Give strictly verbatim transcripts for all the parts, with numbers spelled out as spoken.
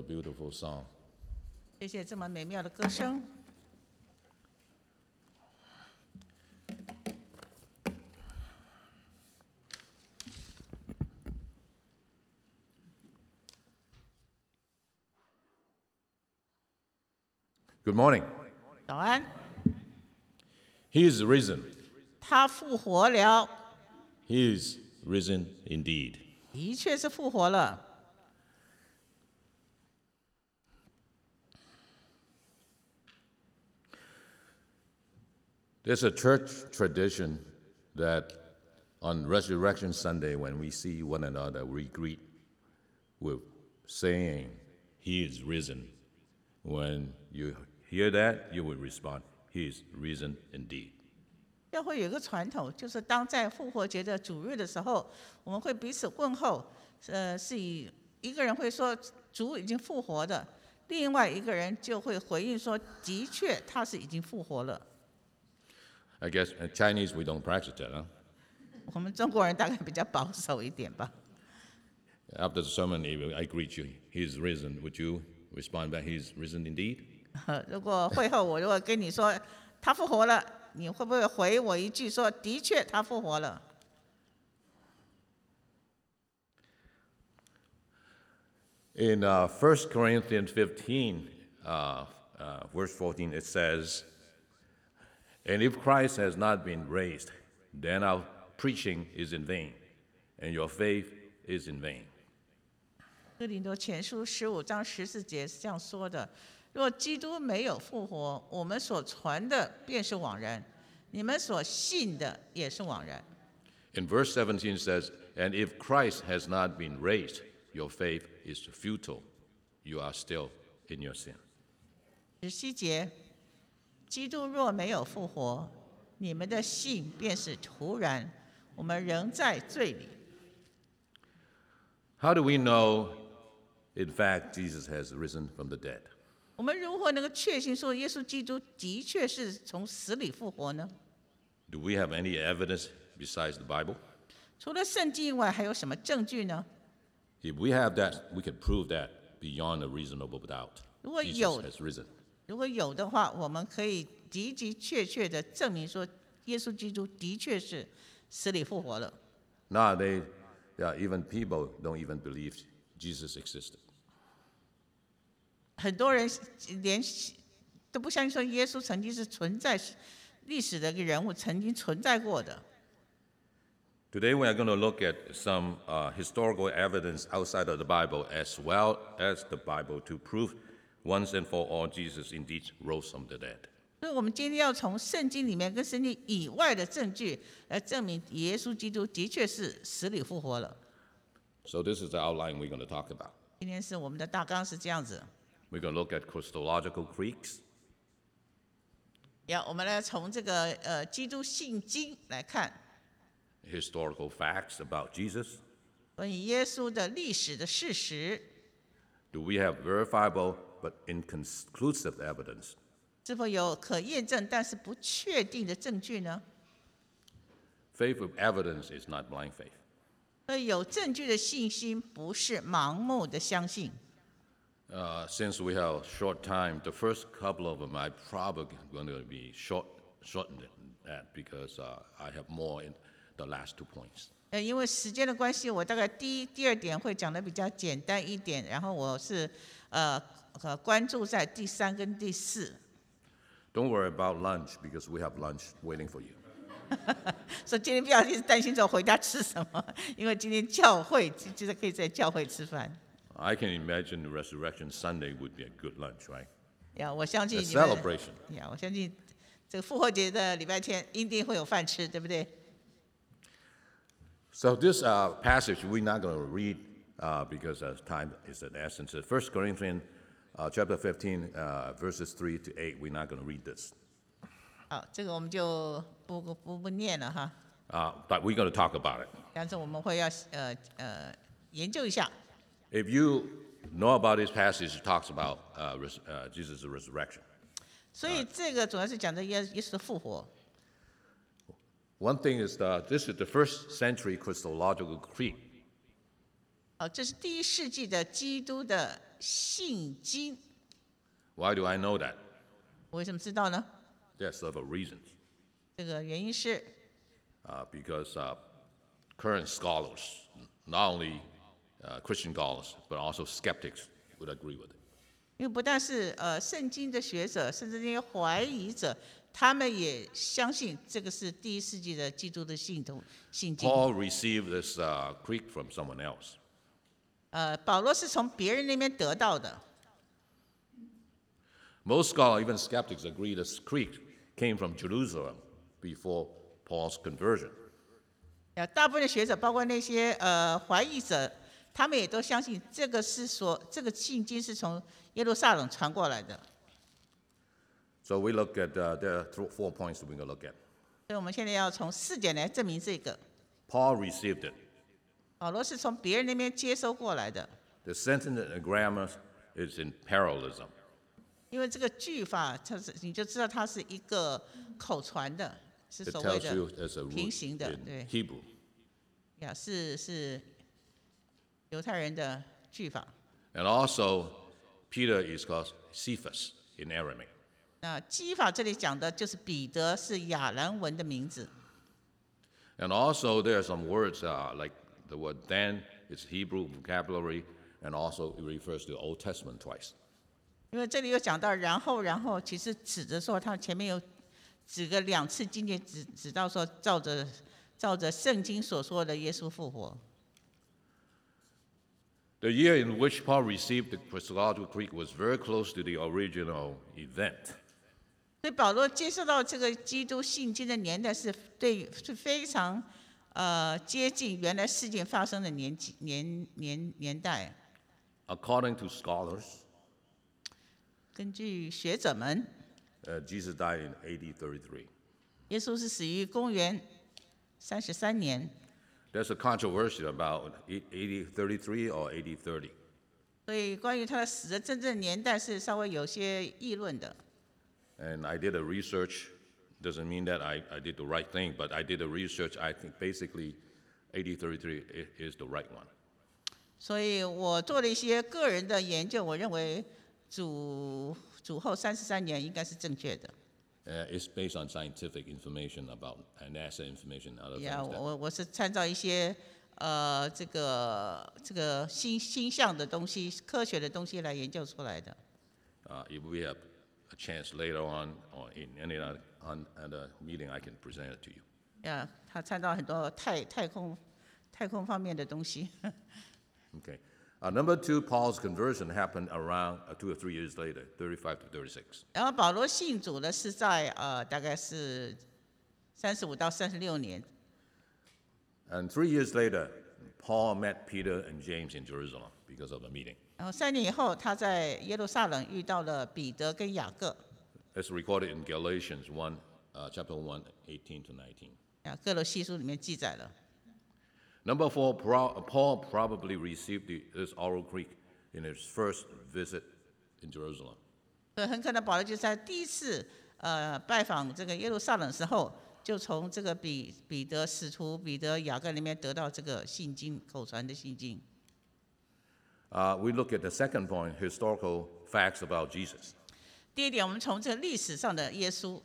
beautiful song. 谢谢这么美妙的歌声。 Good morning. 早安， He is risen. 他复活了， He is risen indeed. 的确是复活了。 There's a church tradition that on Resurrection Sunday, when we see one another, we greet with saying, He is risen. When you hear that, you will respond, He is risen indeed. 教会有一个传统，就是当在复活节的主日的时候，我们会彼此问候，呃，是以一个人会说主已经复活的，另外一个人就会回应说，的确他是已经复活了。 I guess in Chinese we don't practice that, huh? 我们中国人大概比较保守一点吧。 After the sermon, if I greet you, He is risen. Would you respond back, He is risen indeed? 如果会后我如果跟你说他复活了，你会不会回我一句说的确他复活了？ In uh, First Corinthians fifteen, uh, uh, verse fourteen, it says, And if Christ has not been raised, then our preaching is in vain, and your faith is in vain. 哥林多前书十五章十四节是这样说的：若基督没有复活，我们所传的便是枉然，你们所信的也是枉然。 In verse seventeen says, And if Christ has not been raised, your faith is futile. You are still in your sin. 十七节，基督若没有复活，你们的信便是徒然，我们仍在罪里。 How do we know, in fact, Jesus has risen from the dead? 我们如何能够确信说耶稣基督的确是从死里复活呢？ Do we have any evidence besides the Bible? 除了圣经以外，还有什么证据呢？ If we have that, we can prove that beyond a reasonable doubt. 如果 Jesus 有 has risen. 如果有的话，我们可以的的确确的证明说，耶稣基督的确是死里复活了。 Nowadays, yeah, even people don't even believe Jesus existed. 很多人连都不相信说耶稣曾经是存在历史的一个人物，曾经存在过的。 Today, we are going to look at some uh, historical evidence outside of the Bible as well as the Bible to prove once and for all Jesus indeed rose from the dead. 所以我们今天要从圣经里面跟圣经以外的证据来证明耶稣基督的确是死里复活了。 So this is the outline we're going to talk about. 今天是我们的大纲是这样子， We're going to look at Christological creeds, 要我们来从这个呃基督信经来看 historical facts about Jesus. 关于耶稣的历史的事实， Do we have verifiable but inconclusive evidence? 是否有可验证但是不确定的证据呢？ Faith with evidence is not blind faith. 所以有证据的信心不是盲目的相信。 Uh, since we have short time, the first couple of them I probably going to be short, shortened that because uh, I have more in the last two points. 呃，因为时间的关系，我大概第一、第二点会讲的比较简单一点，然后我是呃呃关注在第三跟第四。 Don't worry about lunch because we have lunch waiting for you. 所以今天不要一直担心着回家吃什么，因为今天教会就是可以在教会吃饭。 I can imagine the Resurrection Sunday would be a good lunch, right? 呀，我相信 A 你们 celebration. 呀，我相信这个复活节的礼拜天一定会有饭吃，对不对？ So this uh, passage we're not going to read uh, because uh, time is an essence. First Corinthians uh, chapter fifteen, uh, verses three to eight. We're not going to read this, 好，这个我们就不不不不念了哈， uh, but we're going to talk about it. 但是我们会要呃呃研究一下。 If you know about this passage, it talks about uh, res- uh, Jesus' resurrection. 所以这个主要是讲的耶耶稣的复活。 One thing is that this is the first century Christological creed. 哦，这是第一世纪的基督的信经。 Why do I know that? 我为什么知道呢？ There are several reasons. 这个原因是， Uh, because uh, current scholars, not only uh, Christian scholars, but also skeptics, would agree with it. 因为不但是呃圣经的学者，甚至那些怀疑者，他们也相信这个是第一世纪的基督的信徒信经。 Paul received this uh, creed from someone else. 呃，保罗是从别人那边得到的。 Most scholars, even skeptics, agree this creed came from Jerusalem before Paul's conversion. 呃，大部分的学者，包括那些呃怀疑者，他们也都相信这个是说这个信经是从耶路撒冷传过来的。 So we look at, uh, there are th- four points that we're going to look at. 所以我们现在要从四点来证明这个。 Paul received it. 保罗是从别人那边接收过来的， The sentence and grammar is in parallelism. 因为这个句法，它是你就知道它是一个口传的，是 It 所谓 tells you 的 there's a 平 root 行的， in 对， Hebrew. 呀，是是犹太人的句法。 And also, Peter is called Cephas in Aramaic. 那基法这里讲的就是彼得，是亚兰文的名字。 And also, there are some words uh, like the word then, it's Hebrew vocabulary, and also it refers to the Old Testament twice. 因为这里有讲到然后然后，其实指着说他前面有指个两次经节，指指到说照着照着圣经所说的耶稣复活。 The year in which Paul received the Christological creed was very close to the original event. 所以保罗接受到这个基督信经的年代是对是非常呃接近原来事件发生的年纪年年年代。 According to scholars, 根据学者们， uh, Jesus died in A D thirty-three. 耶稣是死于公元三十三年， There's a controversy about A D thirty-three or A D thirty. 所以关于他的死的真正年代是稍微有些议论的。 And I did a research. Doesn't mean that I, I did the right thing, but I did a research. I think basically A D thirty-three i- is the right one. 所以我做了一些个人的研究，我认为主主后三十三年应该是正确的。 Uh, it's based on scientific information about uh, NASA information and other 呀， things. That, 我我是参照一些呃这个这个星星象的东西、科学的东西来研究出来的。 uh, if we have a chance later on or in any other on, other meeting, I can present it to you. 呀，他参照很多太太空太空方面的东西。 Okay. Uh, number two, Paul's conversion happened around uh, two or three years later, thirty-five to thirty-six. 然后保罗信主呢是在呃大概是三十五到三十六年， And three years later, Paul met Peter and James in Jerusalem because of the meeting. 然后三年以后他在耶路撒冷遇到了彼得跟雅各。 It's recorded in Galatians one, uh, chapter one, eighteen to nineteen. 啊，各罗西书里面记载了。 Number four, Pro- Paul probably received the, this oral Greek in his first visit in Jerusalem. 所以很可能保罗就在第一次呃拜访这个耶路撒冷时候，就从这个彼彼得使徒彼得雅各里面得到这个信经口传的信经。 Uh, we look at the second point, historical facts about Jesus. 第一点，我们从这个历史上的耶稣。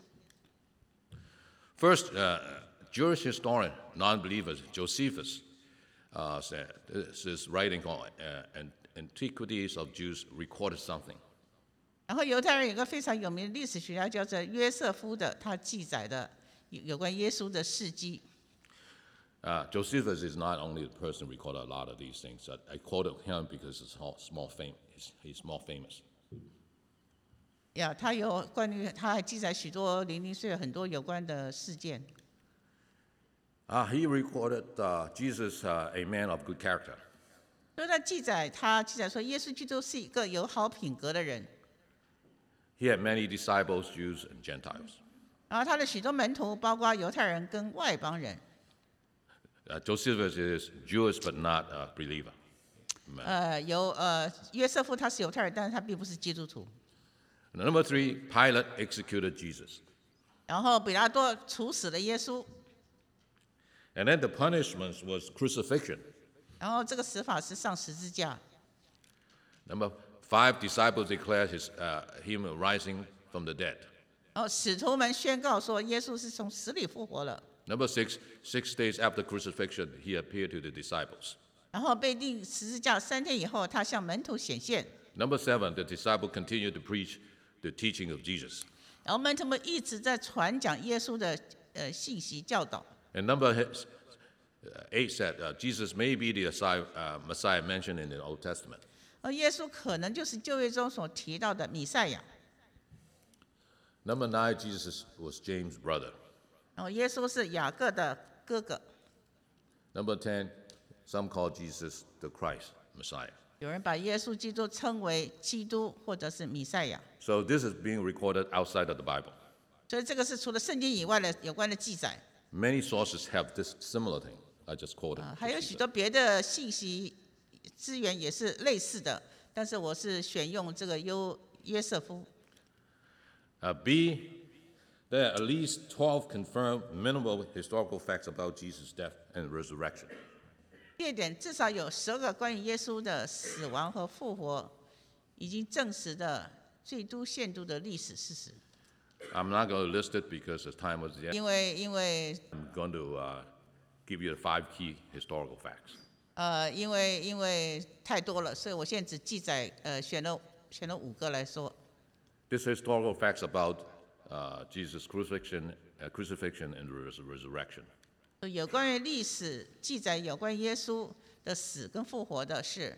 First, uh, Jewish historian, non-believers, Josephus, uh, said, this is writing called uh, An- Antiquities of Jews recorded something. 然后犹太人有个非常有名的历史学家叫做约瑟夫的，他记载的有有关耶稣的事迹。 Uh, Josephus is not only the person who recorded a lot of these things. I, I quoted him because it's all, small fame, he's, he's more famous. 呀，他有关于他还记载许多零零碎碎很多有关的事件。 Uh, he recorded uh, Jesus, uh, a man of good character. 所以他记载他记载说，耶稣基督是一个有好品格的人。 He had many disciples, Jews and Gentiles. 然后他的许多门徒，包括犹太人跟外邦人。 Uh, Josephus is Jewish but not a believer. 呃，有呃约瑟夫他是犹太人，但是他并不是基督徒。 Number three, Pilate executed Jesus. 然后比拉多处死了耶稣， And then the punishment was crucifixion. 然后这个死法是上十字架。 Number five disciples declared his, uh, him rising from the dead. 然后使徒们宣告说，耶稣是从死里复活了。 Number six, six days after crucifixion, he appeared to the disciples. 然后被钉十字架三天以后，他向门徒显现。 Number seven, the disciple continued to preach the teaching of Jesus. 然后门徒们一直在传讲耶稣的呃信息教导。 And number eight said uh, Jesus may be the Messiah, uh, Messiah mentioned in the Old Testament. 而耶稣可能就是旧约中所提到的弥赛亚。 Number nine, Jesus was James' brother. 然后耶稣是雅各的哥哥。 Number ten, some call Jesus the Christ, Messiah. 有人把耶稣基督称为基督或者是弥赛亚。 So this is being recorded outside of the Bible. 所以这个是除了圣经以外的有关的记载。 Many sources have this similar thing. I just quoted. 啊，还有许多别的信息资源也是类似的，但是我是选用这个约约瑟夫。 Uh, B, there are at least twelve confirmed minimal historical facts about Jesus' death and resurrection. 第二点，至少有十二个关于耶稣的死亡和复活已经证实的最多限度的历史事实。 I'm not going to list it because the time was yet. 因为因为 I'm going to uh, give you the five key historical facts. 呃因为因为太多了，所以我现在只记载呃选了选了五个来说。 These historical facts about uh, Jesus' crucifixion, uh, crucifixion and res- resurrection. 有关于历史记载有关耶稣的死跟复活的事，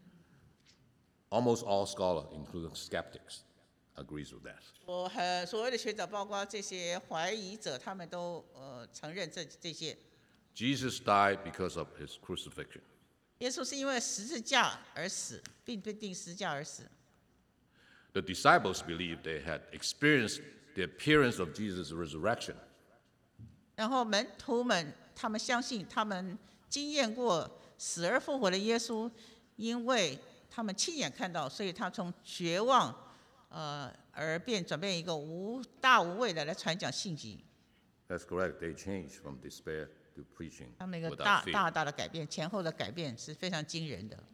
Almost all scholars, including skeptics, agrees with that. 我和所谓的学者，包括这些怀疑者，他们都呃承认这这些。 Jesus died because of his crucifixion. 耶稣是因为十字架而死，并被钉十字架而死。 The disciples believed they had experienced the appearance of Jesus' resurrection. 然后门徒们，他们相信他们经验过死而复活的耶稣，因为他们亲眼看到，所以他从绝望，呃，而变转变一个无大无畏的来传讲信息。 That's correct. They changed from despair to preaching 他们一个大 without 大 fear. 大的改变，前后的改变是非常惊人的。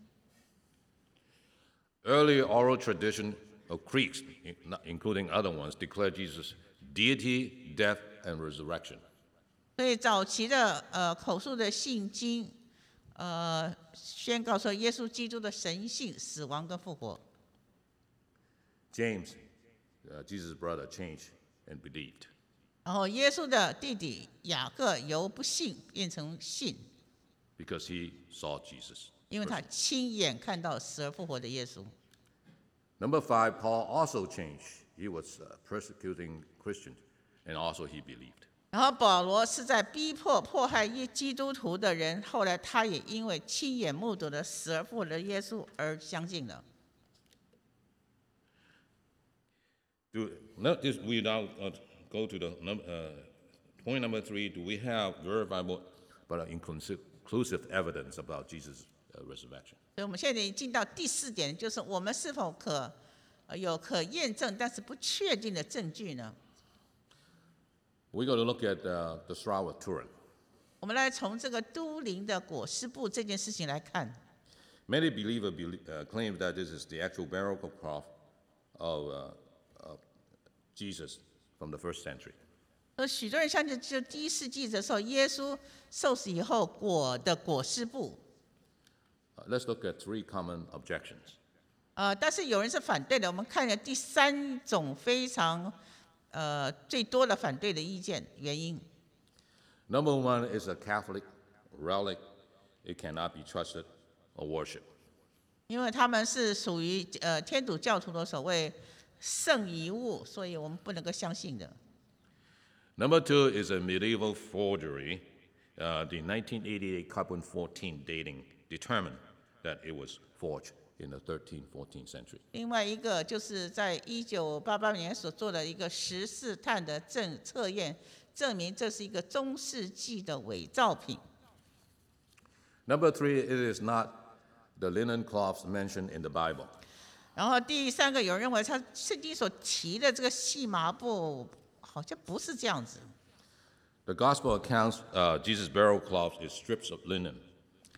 Early oral tradition of Greeks, including other ones, declared Jesus' deity, death, and resurrection. 所以早期的呃口述的信经，呃宣告说耶稣基督的神性、死亡跟复活。 James, uh, Jesus' brother, changed and believed. 然后耶稣的弟弟雅各由不信变成信， Because he saw Jesus. 因为他亲眼看到死而复活的耶稣。 Number five, Paul also changed. He was uh, persecuting Christians, and also he believed. 然后保罗是在逼迫迫害耶基督徒的人，后来他也因为亲眼目睹了死而复活的耶稣而相信了。 Do, now, this, we now uh, go to the num- uh, point number three. Do we have verifiable but inclusive, inclusive evidence about Jesus' uh, resurrection? 所以我们现在已经进到第四点，就是我们是否可呃有可验证但是不确定的证据呢？ We're going to look at uh, the Shroud of Turin. 我们来从这个都灵的裹尸布这件事情来看。 Many believers belie- uh, claim that this is the actual burial cloth of, uh, of Jesus from the first century. 呃，许多人相信，就第一世纪的时候，耶稣受死以后裹的裹尸布。 Uh, let's look at three common objections. 呃，但是有人是反对的。我们看了第三种非常呃最多的反对的意见原因。 Number one is a Catholic relic. It cannot be trusted or worshipped. 因为他们是属于呃天主教徒的所谓圣遗物，所以我们不能够相信的。 Number two is a medieval forgery. Uh, the nineteen eighty-eight carbon fourteen dating determined that it was forged in the thirteenth, fourteenth century. 另外一个就是在一九八八年所做的一个十四碳的证测验，证明这是一个中世纪的伪造品。 Number three, it is not the linen cloths mentioned in the Bible. 然后第三个，有人认为他圣经所提的这个细麻布好像不是这样子。 The gospel accounts uh, Jesus' burial cloth is strips of linen.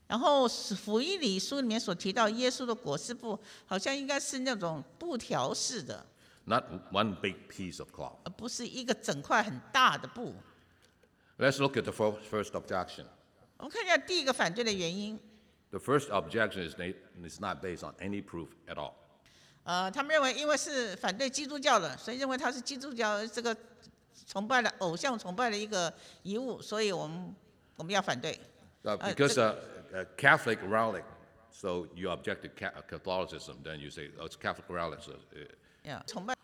然后福音里书里面所提到耶稣的裹尸布，好像应该是那种布条式的， not one big piece of cloth. 而不是一个整块很大的布。 Let's look at the fir- first objection. 我们看一下第一个反对的原因。 The first objection is they- it's not based on any proof at all. 呃，他们认为因为是反对基督教的，所以认为它是基督教这个崇拜的偶像崇拜的一个遗物，所以我们我们要反对。 Uh, Uh, because the- uh, uh, Catholic relic, so you object to Ca- Catholicism, then you say, oh, it's Catholic relic. So, uh, 呀，崇拜。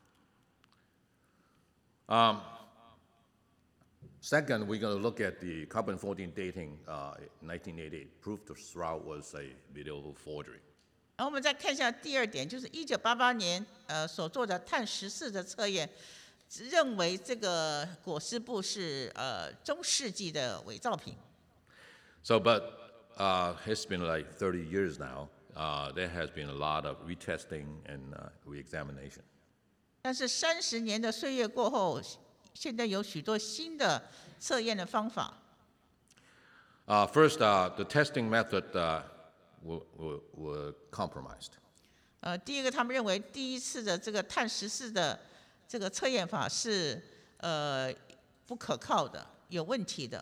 Second, we're going to look at the carbon fourteen dating uh, nineteen eighty-eight. Proof the shroud was a medieval forgery. 然后我们再看一下第二点，就是一九八八年呃所做的碳十四的测验，认为这个裹尸布是呃中世纪的伪造品。 So, but uh, it's been like thirty years now. Uh, there has been a lot of retesting and uh, re-examination. 但是三十年的岁月过后，现在有许多新的测验的方法。 Uh, first, uh, the testing method uh, were, were, were compromised. 呃，第一个，他们认为第一次的这个碳十四的这个测验法是呃不可靠的，有问题的。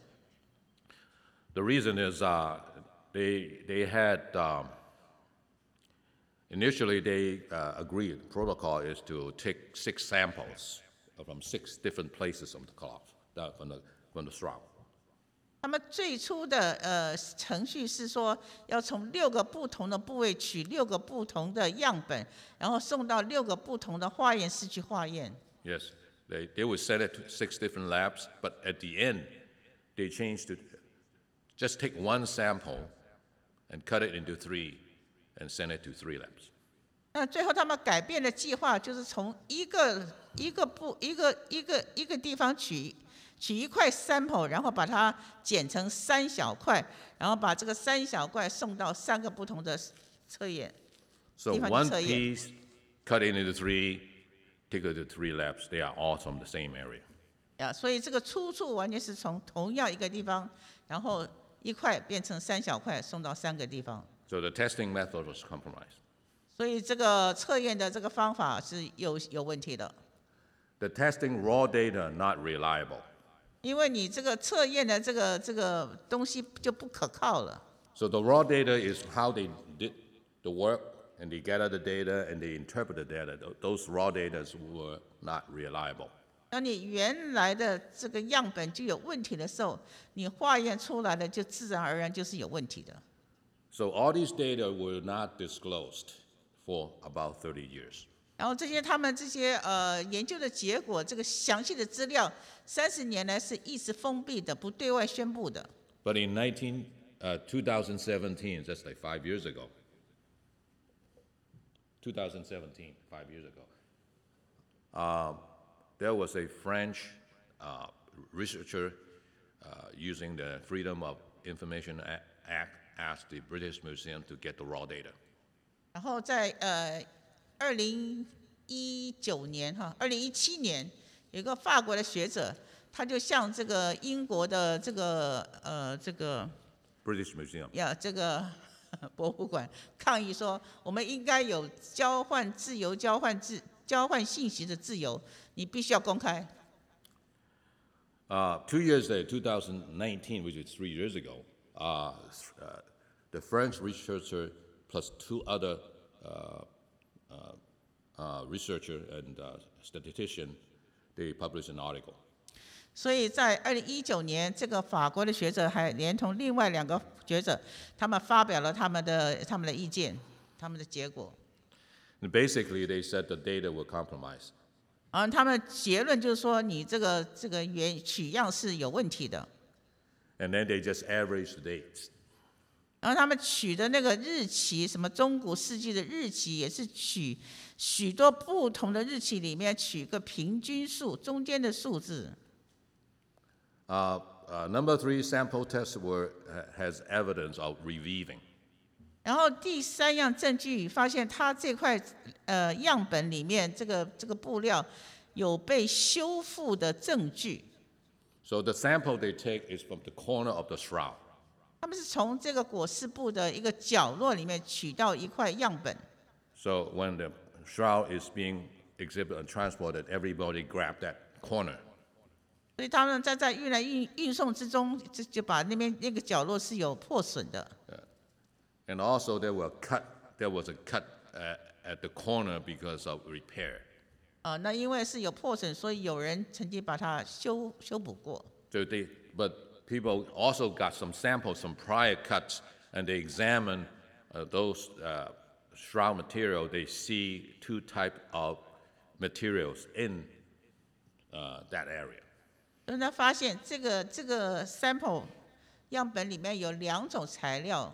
The reason is uh, they, they had, um, initially they uh, agreed, protocol is to take six samples from six different places of the cloth, that from the, from the shroud. 他们最初的呃程序是说，要从六个不同的部位取六个不同的样本，然后送到六个不同的化验室去化验。 Yes, they, they would send it to six different labs, but at the end, they changed to just take one sample and cut it into three and send it to three labs. 那最后他们改变的计划就是从一个一个部一个一个一个地方取取一块 sample， 然后把它剪成三小块，然后把这个三小块送到三个不同的测验。 So 地方去 one 测验。 piece, cut it into three, take it to three labs. They are all from the same area. 呀，所以这个出处完全是从同样一个地方，然后一块变成三小块送到三个地方。 So the testing method was compromised. 所以这个测验的这个方法是有有问题的， The testing raw data not reliable. 因为你这个测验的这个这个东西就不可靠了。 So the raw data is how they did the work, and they gather the data and they interpret the data. Th- Those raw data were not reliable. 当你原来的这个样本就有问题的时候，你化验出来的就自然而然就是有问题的。 So all these data were not disclosed for about thirty years. 然后这些他们这些呃研究的结果，这个详细的资料，三十年来是一直封闭的，不对外宣布的。 But in nineteen, uh, twenty seventeen, that's like five years ago. twenty seventeen, five years ago. Uh, there was a French uh, researcher uh, using the Freedom of Information A- Act asked the British Museum to get the raw data. 然后在呃二零一九年哈，二零一七年有一个法国的学者，他就向这个英国的这个呃这个 British Museum. 呀这个博物馆抗议说，我们应该有交换自由、交换自交换信息的自由，你必须要公开。 Uh, two years later, twenty nineteen, which is three years ago, uh, uh, the French researcher plus two other uh, uh, uh, researcher and uh, statistician, they published an article. 所以在二零一九年，这个法国的学者还连同另外两个学者，他们发表了他们的他们的意见，他们的结果。 And basically, they said the data were compromised. 然后他们结论就是说，你这个这个原取样是有问题的。 And then they just averaged the dates. 然后他们取的那个日期，什么中古世纪的日期，也是取许多不同的日期里面取个平均数，中间的数字。 Uh, uh, number three, sample tests were, ha- has evidence of reweaving. 然后第三样证据发现，它这块呃样本里面这个这个布料有被修复的证据。 So the sample they take is from the corner of the shroud. 他们是从这个裹尸布的一个角落里面取到一块样本。 So when the shroud is being exhibited and transported, everybody grabbed that corner. 所以他们在在运来运运送之中，就就把那边那个角落是有破损的。 And also there were cut. There was a cut uh, at the corner because of repair. 啊、那因为是有破损，所以有人曾经把它修修补过。 So they, but people also got some samples, some prior cuts, and they examined uh, those uh, shroud material. They see two type of materials in uh, that area. 所以他发现这个这个 sample 样本里面有两种材料，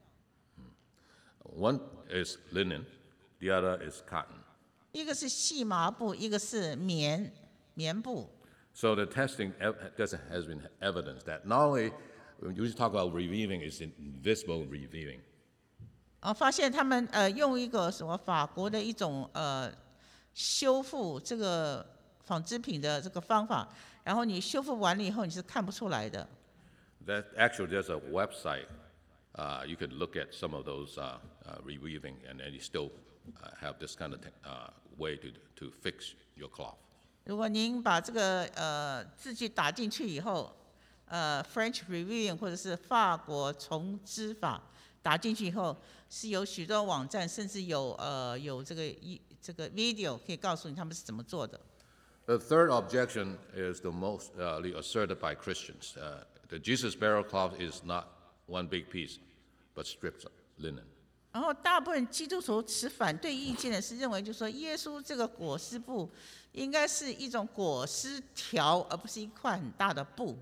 One is linen, the other is cotton. 一个是细麻布，一个是棉棉布。 So the testing ev- does- has been evidence that not only when you talk about revealing, is invisible revealing. 啊，发现他们呃用一个什么法国的一种呃修复这个纺织品的这个方法，然后你修复完了以后你是看不出来的。 That actually there's a website. Uh, you could look at some of those uh, uh, reweaving, and then you still uh, have this kind of te- uh, way to to fix your cloth. 如果您把这个呃字句打进去以后，呃 French reviewing 或者是法国重织法打进去以后，是有许多网站，甚至有呃有这个一这个 video 可以告诉你他们是怎么做的。 The third objection is the most uh, asserted by Christians. Uh, the Jesus burial cloth is not one big piece, but strips of linen. 然后大部分基督徒持反对意见的是认为，就是说耶稣这个裹尸布应该是一种裹尸条，而不是一块很大的布。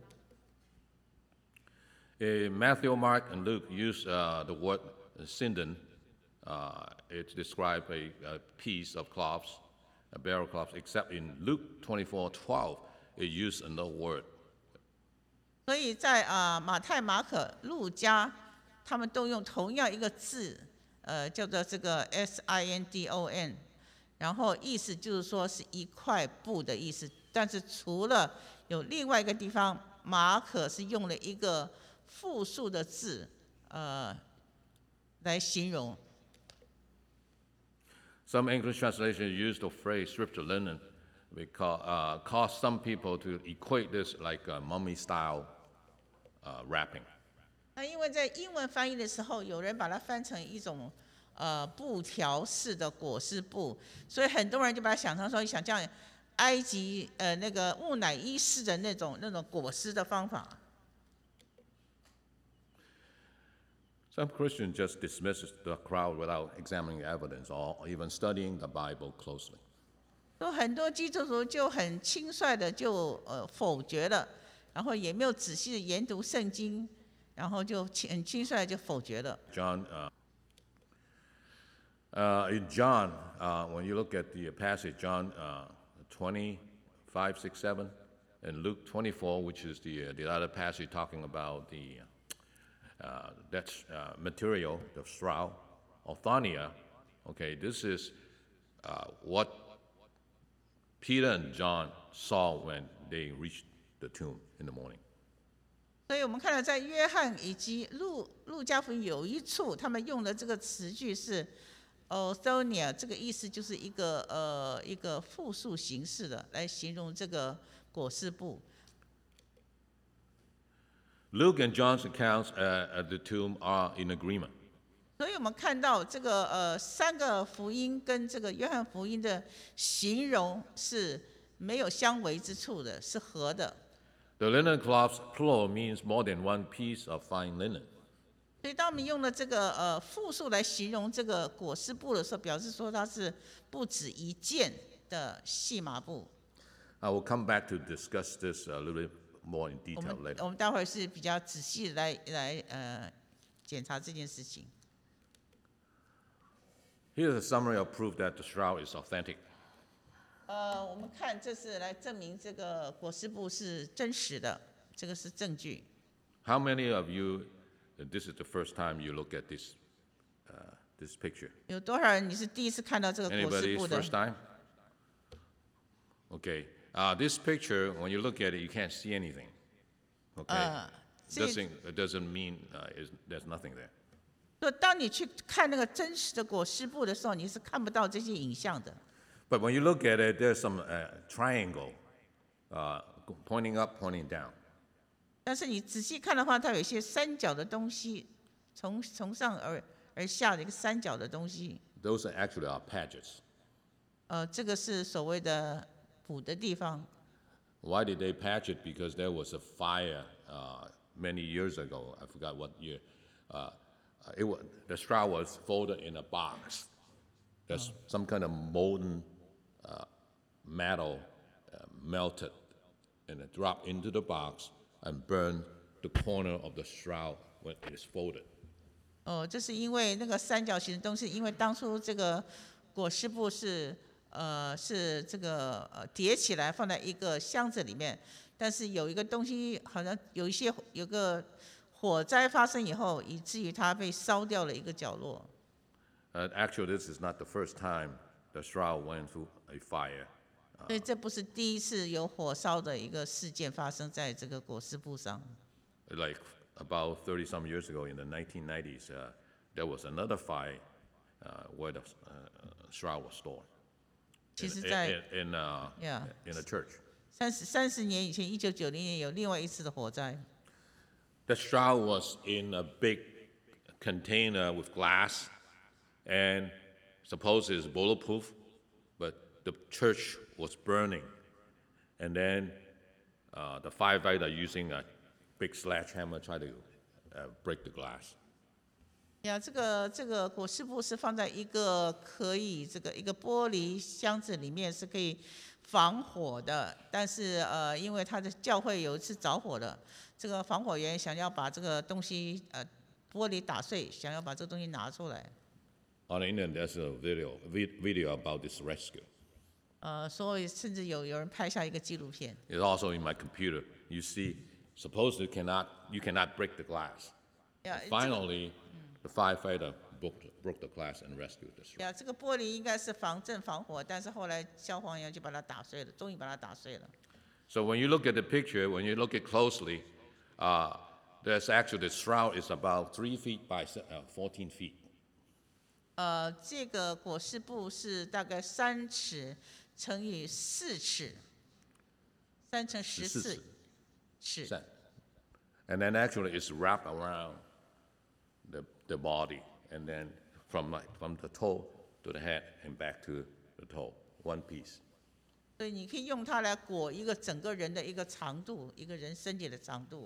Uh, Matthew, Mark, and Luke use uh, the word sinden. Uh, it describes a, a piece of cloths, a burial cloth, except in Luke twenty-four twelve, it used another word. 所以在啊、马太、马可、路加，他们都用同样一个字，呃，叫做这个 S I N D O N， 然后意思就是说是一块布的意思。但是除了有另外一个地方，马可是用了一个复数的字，呃，来形容。 Some English translations use the phrase strips of linen because uh, cause some people to equate this like a mummy style uh, wrapping. 那因为在英文翻译的时候，有人把它翻成一种呃布条式的裹尸布，所以很多人就把它想成说，想像埃及呃那个木乃伊式的那种那种裹尸的方法。 Some Christians just dismiss the crowd without examining the evidence or even studying the Bible closely. 有很多基督徒就很轻率的就呃否决了，然后也没有仔细的研读圣经，然后就轻很轻率的就否决了。 John, uh, uh, in John, uh, when you look at the passage, John uh, twenty-five, six, seven, and Luke twenty-four, which is the, uh, the other passage talking about the uh, that uh, material, the shroud, orthonia. Okay, this is uh, what Peter and John saw when they reached the tomb in the morning. 所以我们看到在约翰以及路路加福音有一处，他们用的这个词句是 orthonia， 这个意思就是一个呃一个复数形式的来形容这个裹尸布。 Luke and John's accounts uh, at the tomb are in agreement. 所以我们看到这个呃三个福音跟这个约翰福音的形容是没有相违之处的，是合的。 The linen cloths, plural, means more than one piece of fine linen. 所以当我们用了这个呃复数来形容这个裹尸布的时候，表示说它是不止一件的细麻布。 I will come back to discuss this a little bit more in 我 detail 们 later. 我们待会儿是比较仔细地来来呃检查这件事情。 Here's a summary of proof that the shroud is authentic. 呃，我们看这是来证明这个裹尸布是真实的，这个是证据。 How many of you, uh, this is the first time you look at this, uh, this picture? 有多少人你是第一次看到这个裹尸 Anybody's 布的？ first time? Okay. Uh, this picture, when you look at it, you can't see anything. Okay. 呃， 所以 doesn't, it doesn't mean uh, is, there's nothing there. 说，当你去看那个真实的裹尸布的时候，你是看不到这些影像的。 But when you look at it, there's some uh, triangle uh, pointing up, pointing down. 但是你仔细看的话，它有一些三角的东西，从从上而而下的一个三角的东西。 Those are actually are patches. 呃，这个是所谓的补的地方。 Why did they patch it? Because there was a fire uh, many years ago. I forgot what year. Uh, it was, the straw was folded in a box. There's some kind of molten uh, metal uh, melted, and it dropped into the box and burned the corner of the straw when it is folded. 哦，这是因为那个三角形的东西，因为当初这个裹尸布是呃是这个呃叠起来放在一个箱子里面，但是有一个东西好像有一些有个火灾发生以后，以至于它被烧掉了一个角落。 Uh, actually, this is not the first time the straw went through a fire. 所以这不是第一次有火烧的一个事件发生在这个裹尸布上。 Like about thirty some years ago in the nineteen nineties, uh, there was another fire uh, where the uh, straw was stored 其 in, 实在 in, in, uh, Yeah. in a church. 三十三十年以前，一九九零年有另外一次的火灾。 The straw was in a big container with glass, and suppose it's bulletproof, but the church was burning. And then uh, the firefighter using a big sledgehammer tried to uh, break the glass. 呀，这个这个裹尸布是放在一个可以这个一个玻璃箱子里面，是可以防火的。但是呃，因为他的教会有一次着火了，这个防火员想要把这个东西呃玻璃打碎，想要把这个东西拿出来。 On the internet, there's a video, vi- video about this rescue. 呃，所以甚至有有人拍下一个纪录片。 It's also in my computer. You see, suppose you cannot, you cannot break the glass. 呀，这个 Finally, the firefighter broke, broke the glass and rescued the straw. 呀，这个玻璃应该是防震防火，但是后来消防员就把它打碎了，终于把它打碎了。 So when you look at the picture, when you look at closely, uh, there's actually the shroud is about three feet by se- uh, fourteen feet. 呃，这个裹尸布是大概三尺乘以四尺，三乘十四尺。 Set. And then actually it's wrapped around the, the body, and then from like, from the toe to the head and back to the toe, one piece. 所以你可以用它来裹一个整个人的一个长度，一个人身体的长度。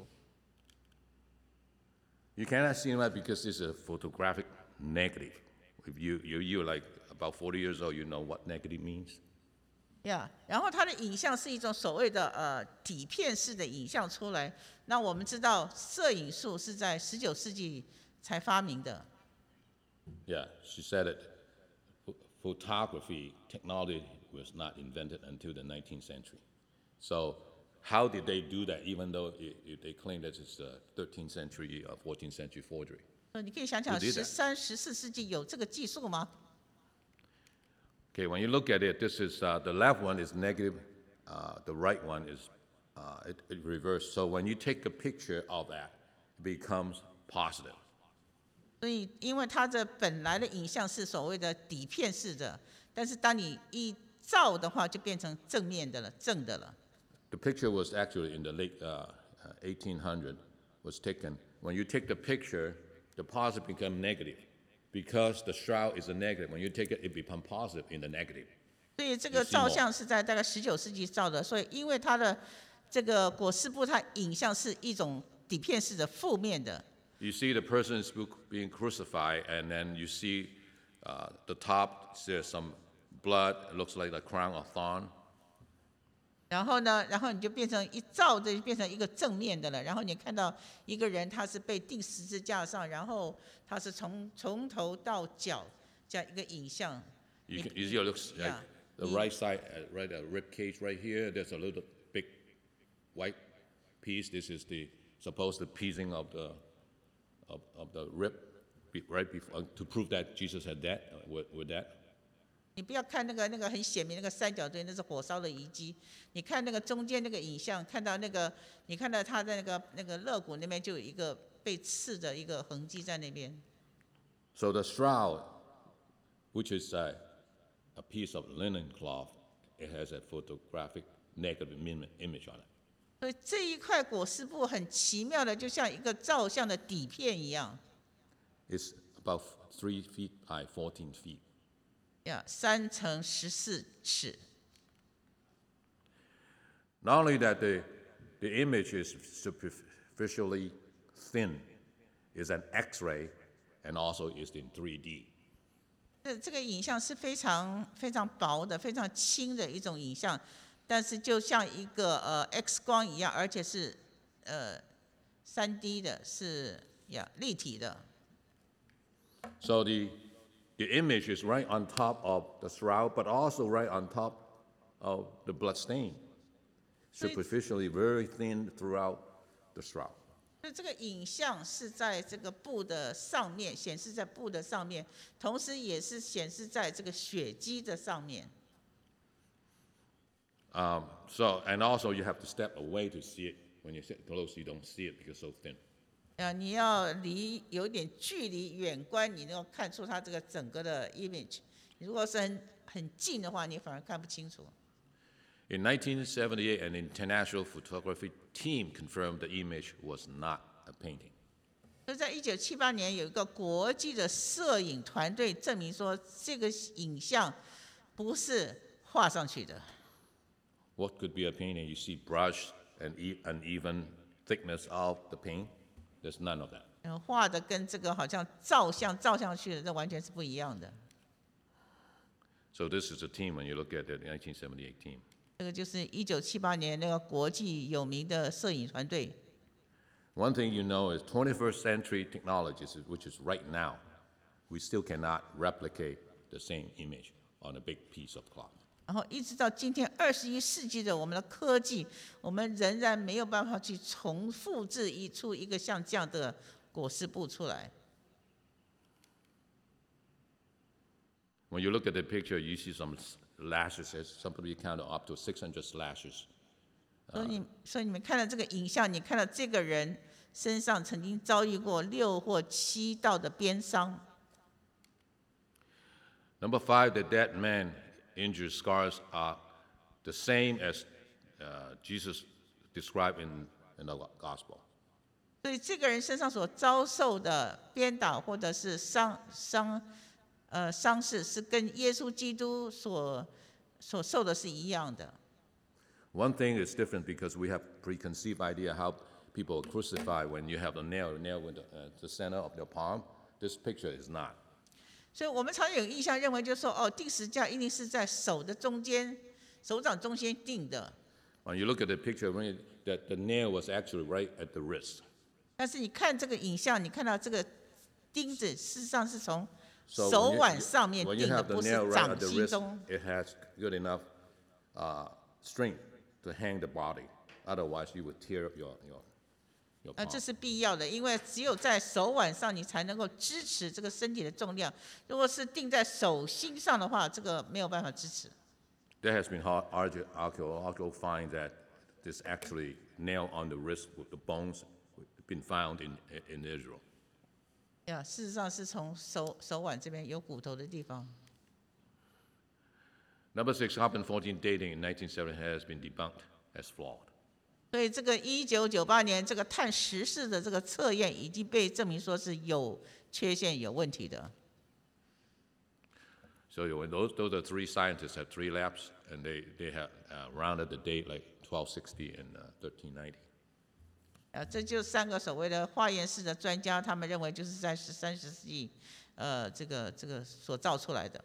You cannot see that because it's a photographic negative. If you, you, you're like about forty years old, you know what negative means? 呀，然后它的影像是一种所谓的呃底片式的影像出来。那我们知道，摄影术是在十九世纪才发明的。 Yeah, she said it. Ph- Photography technology was not invented until the nineteenth century. So how did they do that, even though it, it, they claim that it's a thirteenth century or fourteenth century forgery? 呃你可以想想， Who did that? 十三、十四世纪有这个技术吗？ Okay, when you look at it, this is uh, the left one is negative, uh, the right one is uh, it, it reversed. So when you take a picture of that, it becomes positive. 所以，因为它的本来的影像是所谓的底片式的，但是当你一照的话，就变成正面的了，正的了。 The picture was actually in the late uh, uh, eighteen hundred was taken. When you take the picture, the positive become negative because the shroud is a negative. When you take it, it become positive in the negative. 所以这个 You see 照 more. 相是在大概十九世纪照的，所以因为它的这个裹尸布，它影像是一种底片式的负面的。 You see the person is being crucified, and then you see uh, the top, there's some blood. It looks like the crown of thorn. 然后呢，然后你就变成一照的，就变成一个正面的了。然后你看到一个人，他是被钉十字架上，然后他是从从头到脚这样一个影像。 You, can, you see it looks like Yeah. the You- right side, uh, right, a rib cage right here. There's a little big white piece. This is the supposed the piecing of the of, of the rib, be- right before to prove that Jesus had that uh, with, with that. 你不要看那个那个很显明那个三角锥，那是火烧的遗迹。你看那个中间那个影像，看到那个，你看到他的那个那个肋骨那边就有一个被刺的一个痕迹在那边。 So the shroud, which is a, a piece of linen cloth, it has a photographic negative image on it. 所以这一块裹尸布很奇妙的，就像一个照相的底片一样。 It's about three feet by fourteen feet. 呀，三乘十四尺。 Not only that, the, the image is superficially thin, is an X-ray, and also is in three D. 这这个影像是非常非常薄的、非常轻的一种影像，但是就像一个呃 X 光一样，而且是呃三 D 的，是呀立体的。 So the the image is right on top of the shroud, but also right on top of the blood stain. Superficially very thin throughout the shroud. 所以这个影像是在这个布的上面，显示在布的上面，同时也是显示在这个血迹的上面。 Um, so and also you have to step away to see it. When you sit close, you don't see it because it's so thin. 呃，你要离有点距离远观，你能够看出它这个整个的 image。你如果是很很近的话，你反而看不清楚。 In nineteen seventy-eight, an international photography team confirmed the image was not a painting. 所以在一九七八年，有一个国际的摄影团队证明说，这个影像不是画上去的。 What could be a painting? You see brush and uneven thickness of the paint. There's none of that. 嗯，画的跟这个好像照相照上去的，这完全是不一样的。 So this is a team when you look at the nineteen seventy-eight team. 这个就是一九七八年那个国际有名的摄影团队。 One thing you know is twenty-first century technologies, which is right now, we still cannot replicate the same image on a big piece of cloth. 然后一直到今天二十一世纪的我们的科技，我们仍然没有办法去重复制一出一个像这样的裹尸布出来。 When you look at the picture, you see some lashes. Somebody counted up to six hundred slashes. 所以你，所以你们看到这个影像，你看到这个人身上曾经遭遇过六或七道的鞭伤。 Number five, the dead man injured scars are the same as uh, Jesus described in, in the gospel. 所以这个人身上所遭受的鞭打或者是伤伤呃伤势，是跟耶稣基督所所受的是一样的。 One thing is different because we have preconceived idea how people are crucified when you have a nail, nail in the, uh, the center of your palm. This picture is not. 所以我们常有印象认为，就是说，哦，钉十字架一定是在手的中间，手掌中间钉的。 When you look at the picture, when you, that the nail was actually right at the wrist. 但是你看这个影像，你看到这个钉子事实上是从 So 手 when you, 腕上面 when you 钉的， have the 不是 nail right 掌 at the 心 wrist, 中。 it has good enough uh, strength to hang the body. Otherwise, you would tear up your your your 呃， palm. 这是必要的，因为只有在手腕上，你才能够支持这个身体的重量。如果是钉在手心上的话，这个没有办法支持。 There has been hard archaeological find that this actually nail on the wrist with the bones been found in in Israel. 呀，事实上是从手手腕这边有骨头的地方。 Number six, carbon fourteen dating in nineteen seventy has been debunked as flawed. 所以这个一九九八年这个碳十四的这个测验已经被证明说是有缺陷、有问题的。 So when those those are three scientists had three labs and they they have uh, rounded the date like twelve sixty and uh, thirteen ninety. 啊，这就三个所谓的化验室的专家，他们认为就是在十三世纪，呃，这个这个所造出来的。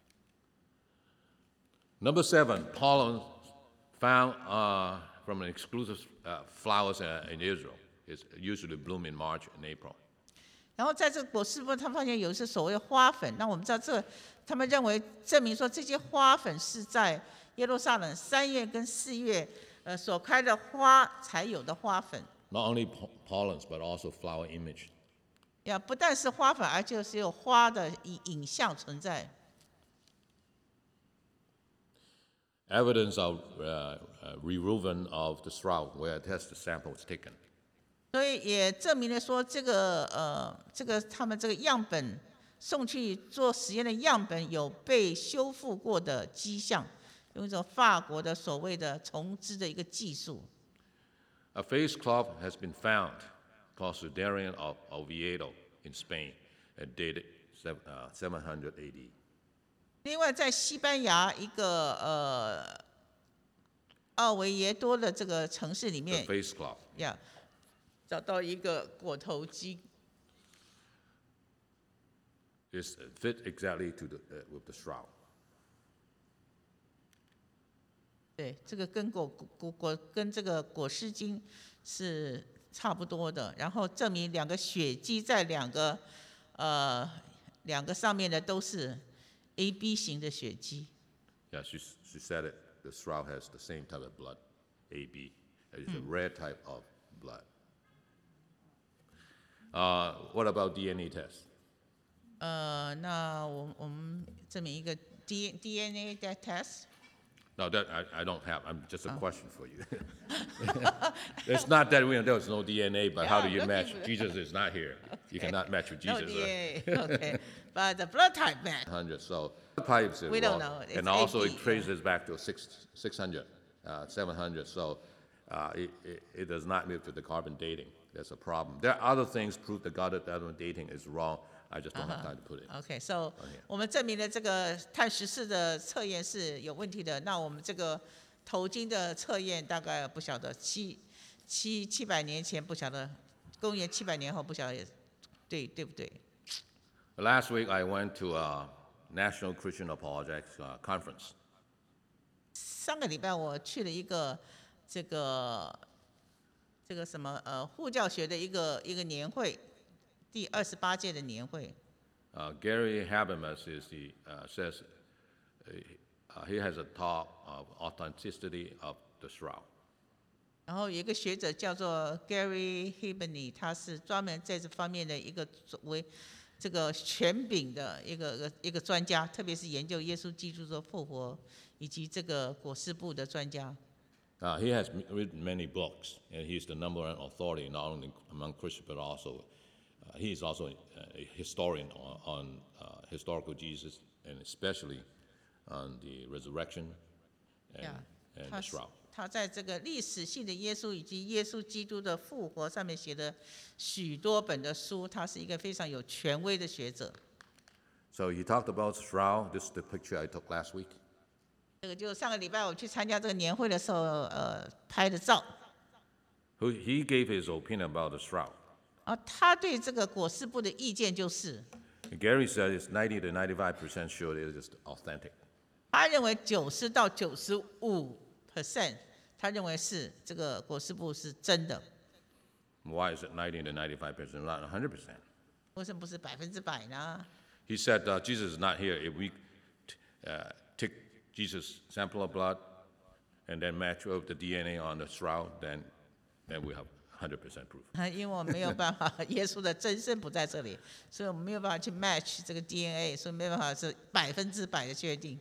Number seven, pollen found uh, from an exclusive uh, flowers uh, in Israel. It's usually bloom in March and April. 然后在这个果实部，他发现有一些所谓的花粉。那我们知道这，他们认为证明说这些花粉是在耶路撒冷三月跟四月，呃，所开的花才有的花粉。 Not only po- pollens, but also flower image. 呀，不但是花粉，而且是有花的影影像存在。 evidence of uh, uh, removal of the shroud where a test sample was taken. 所以也证明了说，这个呃，这个他们这个样本送去做实验的样本有被修复过的迹象，用一种法国的所谓的重织的一个技术。 A face cloth has been found called Sudarian of Oviedo in Spain, and dated seven hundred A D. 另外，在西班牙一个呃奥维耶多的这个城市里 The 面， face cloth. 呀，找到一个裹头机， Is fit exactly to the uh, with the shroud. 对，这个跟果果果跟这个裹尸巾是差不多的，然后证明两个血迹在两个呃两个上面的都是 A B 型的血迹。 Yeah, she she said it. The shroud has the same type of blood, A B. It's a rare type of blood. Uh, what about D N A test? 呃，那我我们证明一个 D D N A 的 test。 No, that I, I don't have. I'm just a question for you. It's not that we, there was no D N A, but how do Yeah, you looking match? for- Jesus is not here. You cannot match with No Jesus. D right? N A, okay, but the blood type match. one hundred. So the pipes is We don't wrong. know. It's And also A B, it traces back to six, 600, uh, seven hundred. So uh, it, it, it does not meet with the carbon dating. That's a problem. There are other things prove the carbon dating is wrong. I just don't have time to put it. OK，so、我们证明了这个碳十四的测验是有问题的。那我们这个头巾的测验大概不晓得七七七百年前不晓得，公元七百年后不晓得也对对不对？ Last week I went to a National Christian Apologetics uh, conference. 上个礼拜我去了一个这个这个什么呃护教学的一个一个年会，第二十八届的年会。 Uh, Gary Habermas is the, uh, says uh, uh, he has a talk of authenticity of the shroud. 然后有一个学者叫做 Gary Hebney， 他是专门在这方面的一个为这个权柄的一个一个专家，特别是研究耶稣基督的复活以及这个裹尸布的专家。 Uh, he has m- written many books, and he's the number one authority not only among Christians but also uh, he is also a historian on, on uh, historical Jesus and especially on the resurrection and, Yeah. and 他 the shroud. 他在这个历史性的耶稣以及耶稣基督的复活上面写的许多本的书，他是一个非常有权威的学者。 So he talked about shroud. This is the picture I took last week. 这个就上个礼拜我去参加这个年会的时候，呃，拍的照。 Who, he gave his opinion about the shroud. 啊，他对这个裹尸布的意见就是， Gary said it's ninety to ninety-five percent sure it is authentic. 他认为九十到九十五 percent， 他认为是这个裹尸布是真的。 Why is it ninety to ninety-five percent, not one hundred percent? 为什么不是百分之百呢？ He said uh, Jesus is not here. If we t- uh, take Jesus' sample of blood and then match up the D N A on the shroud, then, then we have one hundred percent proof. 啊，因为我们没有办法，耶稣的真身不在这里，所以我们没有办法去 match 这个 D N A， 所以没办法是百分之百的确定。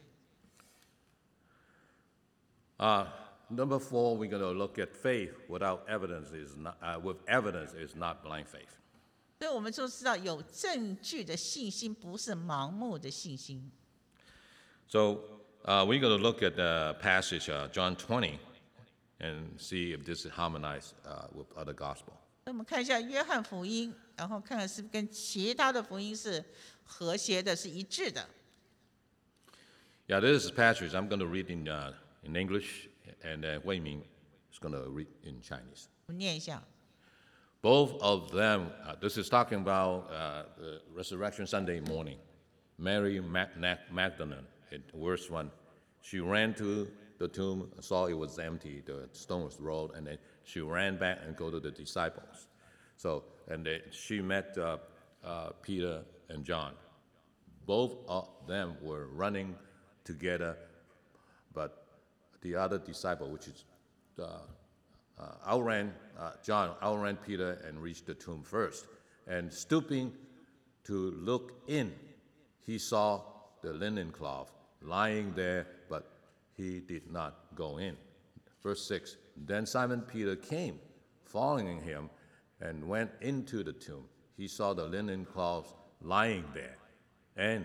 Uh, number four, we're going to look at faith without evidence is not, uh, with evidence is not blind faith. 所以我们就知道有证据的信心不是盲目的信心。 So uh, we're going to look at the passage, uh, John twenty, and see if this is harmonized uh, with other gospel. 那我们看一下约翰福音，然后看看是不是跟其他的福音是和谐的，是一致的。 Yeah, this is passage I'm going to read in, uh, in English, and then Wei Ming is going to read in Chinese. 我们念一下。 Both of them, uh, this is talking about uh, the Resurrection Sunday morning. Mary Mag- Mag- Magdalene, in verse one, she ran to the tomb, saw it was empty, the stone was rolled, and then she ran back and go to the disciples. So, and then she met uh, uh, Peter and John. Both of them were running together, but the other disciple, which is uh, uh, outran uh, John, outran Peter and reached the tomb first. And stooping to look in, he saw the linen cloth lying there, but he did not go in. Verse six, then Simon Peter came, following him, and went into the tomb. He saw the linen cloths lying there, and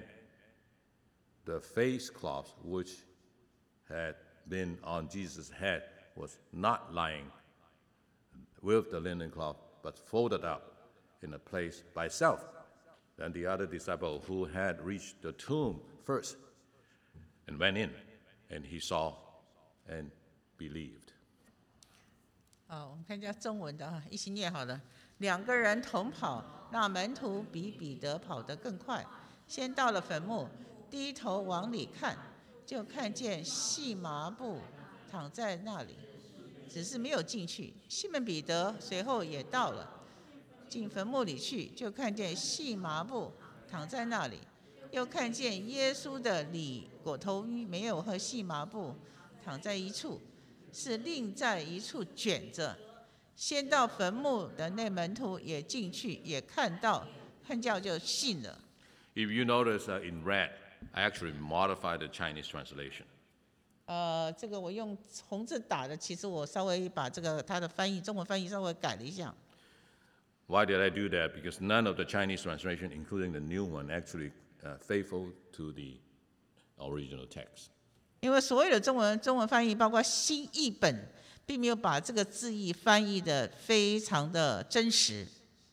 the face cloth which had been on Jesus' head was not lying with the linen cloth, but folded up in a place by itself. Then the other disciple who had reached the tomb first and went in, and he saw and believed. 好，我们看一下中文的哈，一起念好了。两个人同跑，那门徒比彼得跑得更快，先到了坟墓，低头往里看，就看见细麻布躺在那里，只是没有进去。西门彼得随后也到了，进坟墓里去，就看见细麻布躺在那里，又看见耶稣的里裹头没有和细麻布躺在一处，是另在一处卷着。先到坟墓的那门徒也进去，也看到，看叫就信了。 If you notice uh, in red, I actually modified the Chinese translation. 呃，这个我用红字打的，其实我稍微把这个它的翻译，中文翻译稍微改了一下。 Why did I do that? Because none of the Chinese translation, including the new one, actually uh, faithful to the original text. 因为所有的中文中文翻译，包括新译本，并没有把这个字义翻译的非常的真实。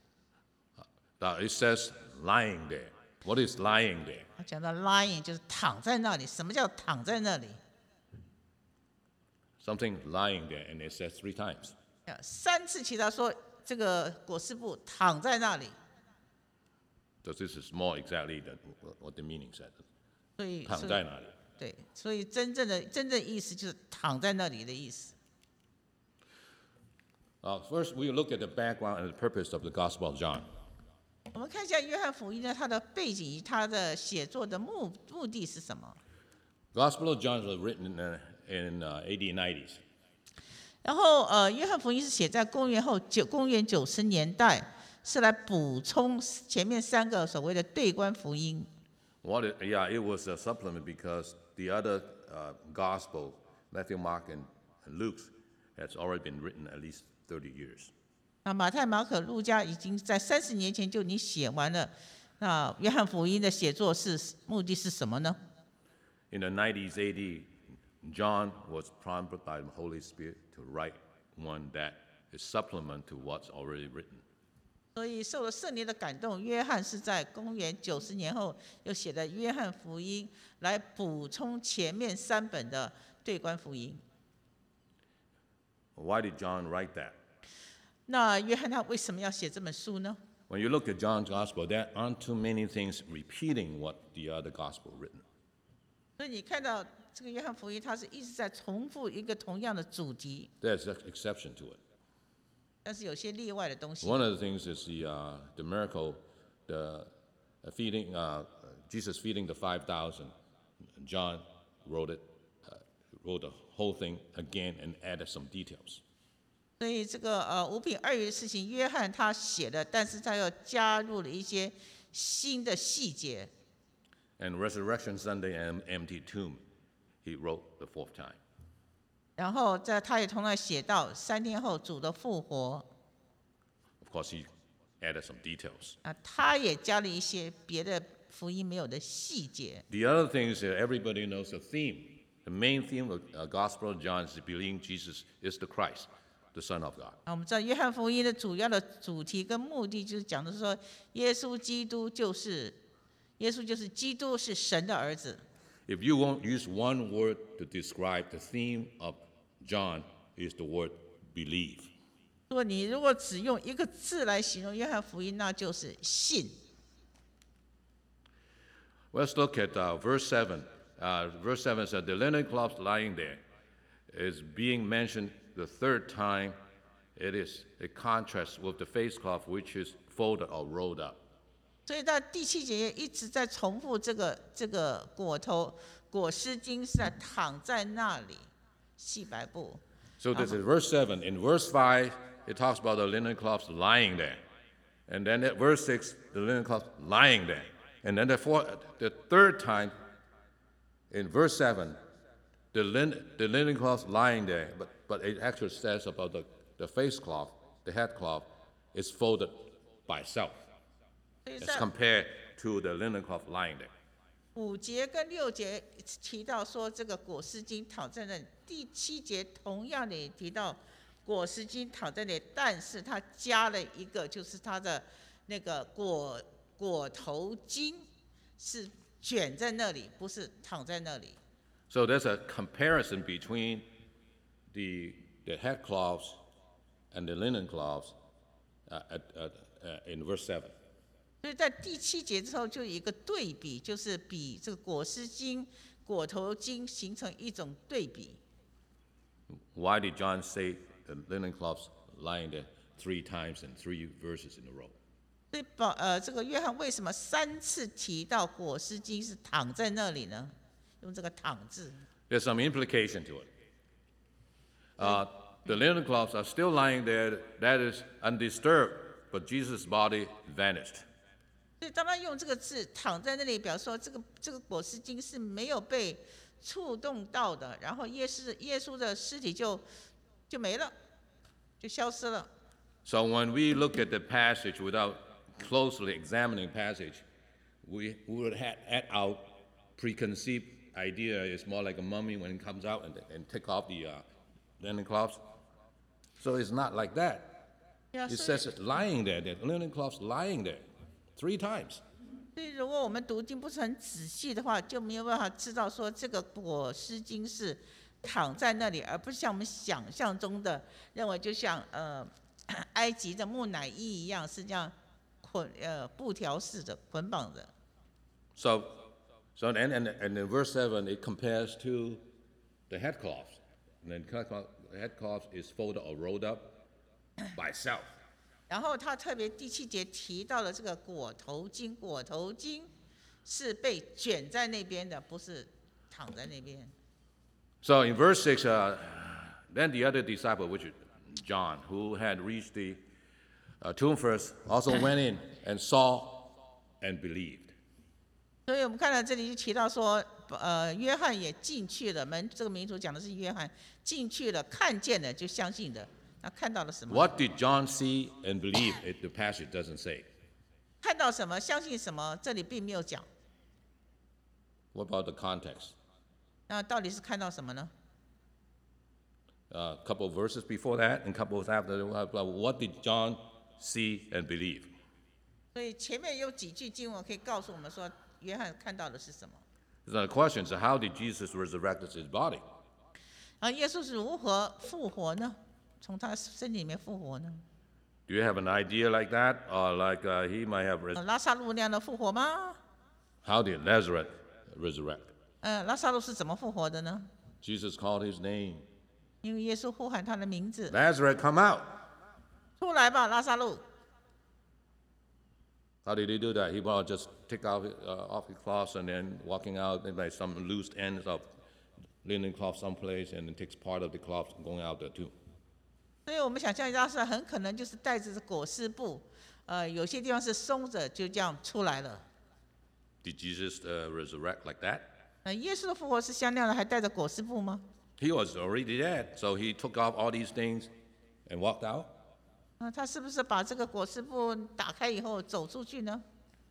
Now it says lying there. What is lying there? 他讲到 lying 就是躺在那里，什么叫躺在那里？ Something lying there, and it says three times. 三次提到说这个裹尸布躺在那里。 So this is more exactly than what the meaning said. 所以躺在哪里？ 对，所以真正的真正意思就是躺在那里的意思。 Uh, first, we look at the background and the purpose of the Gospel of John. 我们看一下约翰福音呢，它的背景以及它的写作的目目的是什么？ Gospel of John was written in, uh, in uh, A D nineties. 然后呃，约翰福音是写在公元后九公元九十年代，是来补充前面三个所谓的对观福音。 What it, yeah, it was a supplement because the other uh, Gospel, Matthew, Mark, and, and Luke, has already been written at least thirty years. 那马太、马可、路加已经在三十年前就已经写完了。那约翰福音的写作是目的是什么呢？ In the nineties A D, John was prompted by the Holy Spirit to write one that is supplement to what's already written. 所以受了圣灵的感动，约翰是在公元九十年后又写的约翰福音，来补充前面三本的对观福音。 Why did John write that? 那约翰他为什么要写这本书呢？ When you look at John's Gospel, there aren't too many things repeating what the other Gospel written. 所以你看到这个约翰福音，它是一直在重复一个同样的主题， There's an exception to it. 但是有些例外的东西。 One of the things is the, uh, the miracle, the uh, feeding, uh, Jesus feeding the five thousand. John wrote it, uh, wrote the whole thing again and added some details. 所以这个呃五饼二鱼的事情，约翰他写了，但是他又加入了一些新的细节。 And Resurrection Sunday and empty tomb, he wrote the fourth time. 然后在他也同样写到三天后主的复活， Of course, he added some details. 啊，他也加了一些别的福音没有的细节。 The other thing is that everybody knows the theme. The main theme of the uh, Gospel of John is believing Jesus is the Christ, the Son of God. 啊，我们知道约翰福音的主要的主题跟目的就是讲的是说，耶稣基督就是耶稣就是基督是神的儿子。 If you won't use one word to describe the theme of John, is the word believe. 如果你如果只用一个字来形容约翰福音，那就是信。 Let's look at uh, verse seven. Uh, verse seven said, the linen cloth lying there is being mentioned the third time. It is a contrast with the face cloth, which is folded or rolled up. 所以到第七节一直在重复这个这个裹头裹尸巾是在躺在那里，细白布。 So this is verse seven. In verse five, it talks about the linen cloths lying there. And then at verse six, the linen cloth lying there. And then the, fourth, the third time, in verse seven, the linen, the linen cloth lying there, but, but it actually says about the, the face cloth, the head cloth, is folded by itself 所以 as 在 compared to the linen cloth lying there. 五节跟六节提到说这个裹尸巾躺在那里，第七节同样的也提到裹尸巾躺在那里，但是他加了一个，就是他的那个裹裹头巾是卷在那里，不是躺在那里。 So there's a comparison between the, the head cloths and the linen cloths uh, at, at, uh, in verse seven. 所以在第七节之后就有一个对比，就是比这个裹尸巾、裹头巾形成一种对比。 Why did John say the linen cloths lying there three times in three verses in a row? 所以保呃，这个约翰为什么三次提到裹尸巾是躺在那里呢？用这个“躺”字。 There's some implication to it. Uh, the linen cloths are still lying there, that is undisturbed, but Jesus' body vanished. 所以当他用这个字“躺在那里”，表示说这个这个裹尸巾是没有被触动到的，然后耶稣耶稣的尸体就就没了，就消失了。 So when we look at the passage without closely examining passage, we, we would have at our preconceived idea is more like a mummy when it comes out and, and take off the uh, linen cloths. So it's not like that. Yeah, It so- says it's lying there, the linen cloths lying there three times. 所以如果我们读经不是很仔细的话，就没有办法知道说这个裹尸巾是躺在那里，而不是像我们想象中的认为，就像呃埃及的木乃伊一样，是这样捆呃布条式的捆绑的。 So, so and, and, and in verse seven, it compares to the headcloth. And then headcloth- the headcloth is folded or rolled up by itself. 然后他特别第七节提到了这个裹头巾，裹头巾是被卷在那边的，不是躺在那边。 So in verse six, uh, then the other disciple, which is John, who had reached the uh, tomb first, also went in and saw and believed. 所以我们看到这里就提到说，呃，约翰也进去了，门这个民族讲的是约翰进去了，看见了就相信的。那看到了什么？ What did John see and believe? It, the passage doesn't say. 看到什么？相信什么？这里并没有讲。 What about the context? 那到底是看到什么呢？ A couple of verses before that and couples after. What did John see and believe? 所以前面有几句经文可以告诉我们说，约翰看到的是什么？ The question is, how did Jesus resurrect his body? 然后耶稣是如何复活呢？从他身体里面复活呢？ Do you have an idea like that? Or like uh, he might have, res- 呃拉萨路那样的复活吗？ how did Lazarus resurrect? 呃，拉萨路是怎么复活的呢？ Jesus called his name. 因为耶稣呼喊他的名字， Lazarus, come out. 出来吧，拉萨路。 How did he do that? He will just take off, uh, off his cloths and then walking out by some loose ends of linen cloth someplace and then takes part of the cloth going out there too. 所以我们想象拉萨很可能就是带着裹尸布，呃，有些地方是松着，就这样出来了。 Did Jesus uh, resurrect like that? 呃，耶稣的复活是像那样的，还带着裹尸布吗？ He was already dead, so he took off all these things and walked out. 啊、他是不是把这个裹尸布打开以后走出去呢？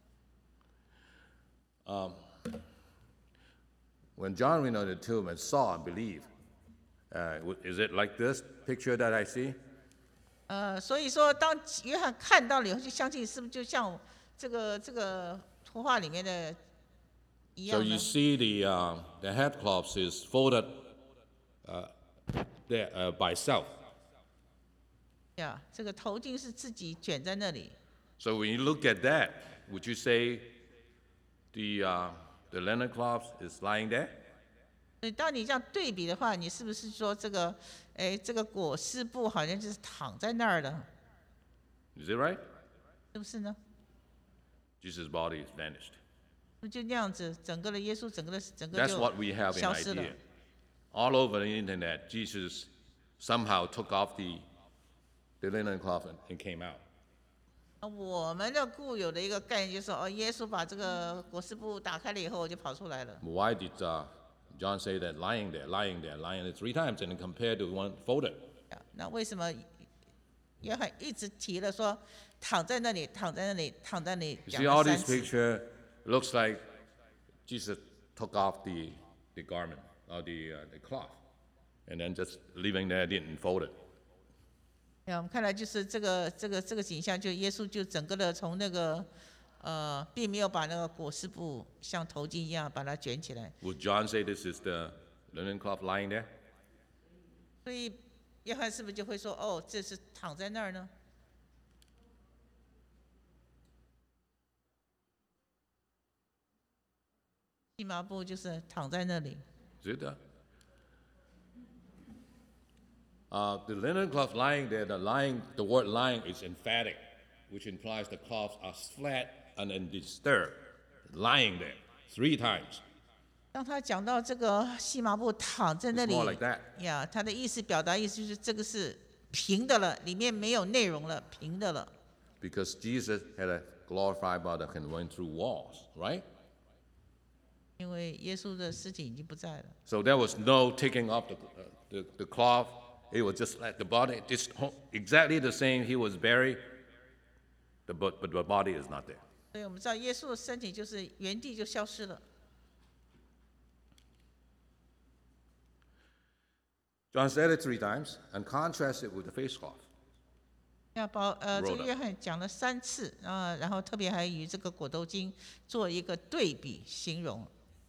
When John went into the tomb and saw and believed, uh, w- is it like this picture that I see? 呃，所以说，当约翰看到了以后，就相信是不是就像这个这个图画里面的一 So 样 you 呢？ see the, uh, the headcloth is folded uh, there uh, by itself. 呀，这个头巾是自己卷在那里。 So when you look at that, would you say the, uh, the linen cloth is lying there? 所以当你这样对比的话，你是不是说这个，哎，这个裹尸布好像就是躺在那儿的， Is it right? 是不是呢？ Jesus' body is vanished. 不就那样子，整个的耶稣，整个的整个 That's 就 what we have in 消失了 idea.。All over the internet, Jesus somehow took off the, the linen cloth and, and came out. 我们的固有的一个概念就是说，哦，耶稣把这个裹尸布打开了以后，就跑出来了。 Why did uh, John say that lying there, lying there, lying there three times, and then compared to one folded. 那为什么约翰一直提了说躺在那里，躺在那里，躺在那里 You 讲 see 了 all 三 these 次？ picture looks like Jesus took off the the garment or the uh, the cloth, and then just leaving there, didn't fold it. 呀，我们看来就是这个这个这个景象，就耶稣就整个的从那个呃，并没有把那个裹尸布像头巾一样把它卷起来。 Would John say this is the linen cloth lying there? 所以约翰是不是就会说，哦，这是躺在那儿呢？细麻布就是躺在那里。 Is it that? Uh, the linen cloth lying there, the lying, the word lying is emphatic, which implies the cloths are flat and undisturbed, lying there three times. 当他讲到这个细麻布躺在那 It's 里 more like that. 呀，他的意思表达意思就是这个是平的了，里面没有内容了，平的了。 Because Jesus had a glorified body that can run through walls, right? 因为耶稣的尸体已经不在了， So there was no taking off the, uh, the, the cloth. It was just like the body, just exactly the same. He was buried, the, but, but the body is not there. 所以我们知道耶稣的身体就是原地就消失了。 John said it three times and contrasted it with the face cloth. 要保呃，这 Rolled 个 up. 约翰讲了三次啊，然后特别还与这个裹头巾做一个对比形容。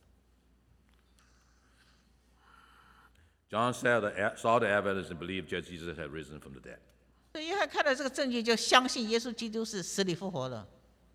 John saw the, saw the evidence and believed that Jesus had risen from the dead. 所以约翰看到这个证据，就相信耶稣基督是死里复活了。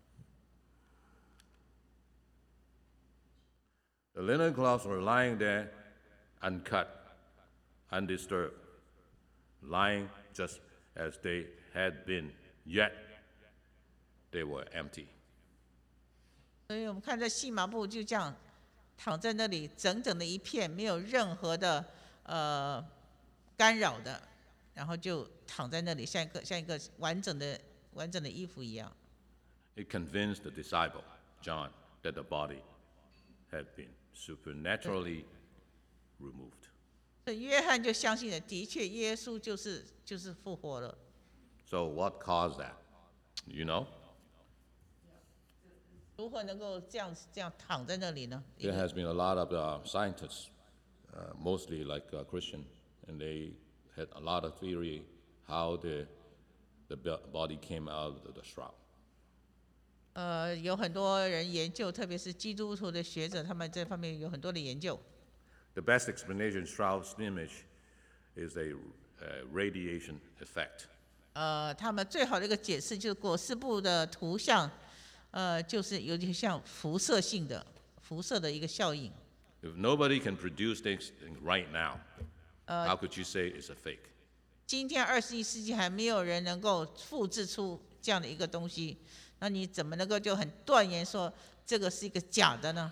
The linen cloths were lying there, uncut, undisturbed, lying just as they had been, yet they were empty. 所以我们看这细麻布就这样躺在那里，整整的一片，没有任何的呃干扰的，然后就躺在那里，像一个像一个完整的完整的衣服一样。 It convinced the disciple, John, that the body had been supernaturally removed. 所以约翰就相信了，的确耶稣就是就是复活了。 So what caused that? You know? 如何能够这样这样躺在那里呢？ There has been a lot of uh, scientists, uh, mostly like uh, Christian, and they had a lot of theory how the the bo- body came out of the shroud. 呃，有很多人研究，特别是基督徒的学者，他们这方面有很多的研究。 The best explanation shroud's image is a uh, radiation effect. 呃，他们最好的一个解释就是裹尸布的图像，呃，就是有点像辐射性的辐射的一个效应。 If nobody can produce things right now, how could you say it's a fake? 今天二十一世纪还没有人能够复制出这样的一个东西，那你怎么能够就很断言说这个是一个假的呢？